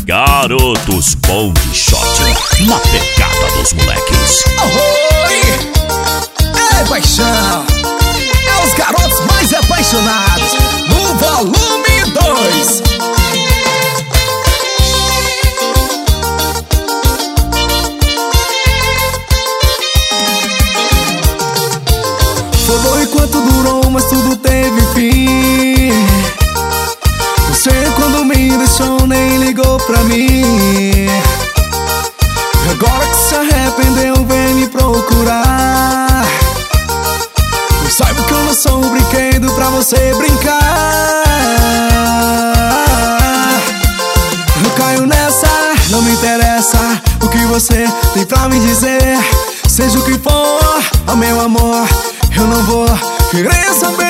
Garotos Bom de Shot, na pegada dos moleques. Oi! É paixão! É os garotos mais apaixonados no volume 2. Foi bom enquanto durou, mas tudo teve fim. Você quando me deixou nem ligou pra mim. Agora que se arrependeu, vem me procurar. Mas saiba que eu não sou um brinquedo pra você brincar. Eu caio nessa, não me interessa o que você tem pra me dizer. Seja o que for, oh meu amor, eu não vou querer saber.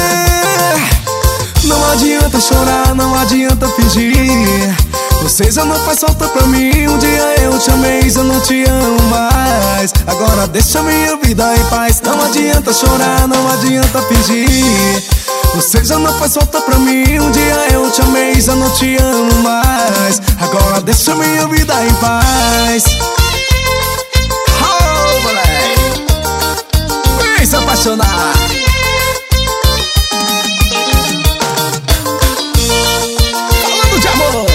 Não adianta chorar, não adianta fingir. Você já não faz falta pra mim. Um dia eu te amei, já não te amo mais. Agora deixa minha vida em paz. Não adianta chorar, não adianta fingir. Você já não faz falta pra mim. Um dia eu te amei, já não te amo mais. Agora deixa minha vida em paz. Oh, moleque, vem se apaixonar. Falando de amor.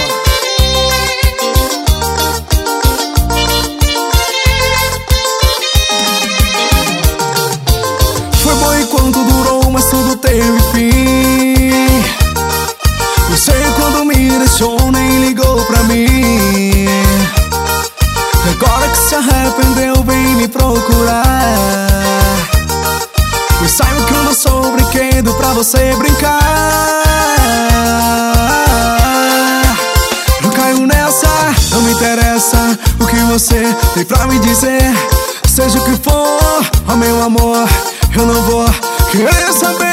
Foi bom enquanto durou, mas tudo teve fim. Você quando me deixou nem ligou pra mim. Agora que se arrependeu, vem me procurar. Mas saiba que eu não sou um brinquedo pra você brincar. Eu caio nessa, não me interessa o que você tem pra me dizer. Seja o que for, oh meu amor, eu não vou querer saber.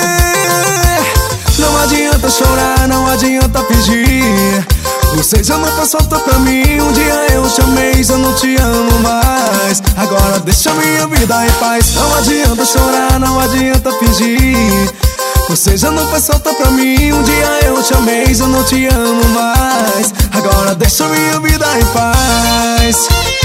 Não adianta chorar, não adianta fingir. Você já não faz falta pra mim. Um dia eu te amei, já não te amo mais. Agora deixa minha vida em paz. Não adianta chorar, não adianta fingir. Você já não faz falta pra mim. Um dia eu te amei, já não te amo mais. Agora deixa minha vida em paz.